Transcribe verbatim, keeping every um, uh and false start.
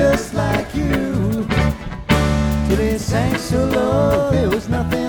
just like you. Till he sang so low, there was nothing